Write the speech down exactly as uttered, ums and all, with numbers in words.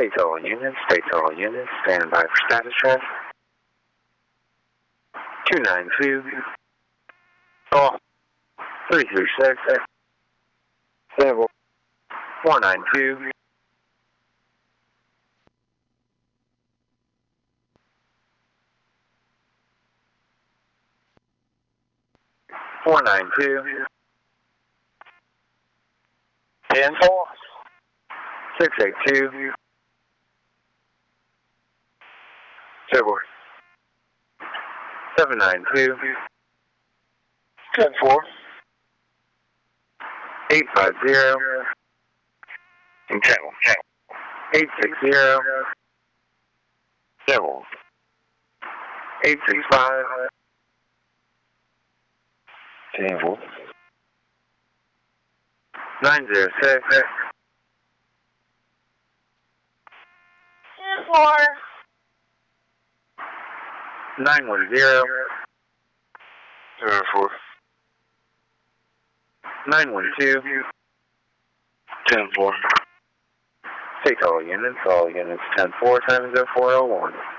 State all units, state all units, stand by for status check. two nine two, call, three three six, sample, four nine two, four nine two, ten four, six eight two, sample, seven nine two, ten four, eight five zero, and channel, channel, eight six zero, channel, eight six five, sample, nine zero six, Four. nine one zero, zero four, nine one two, ten four. Take all units, all units ten four times zero four zero one.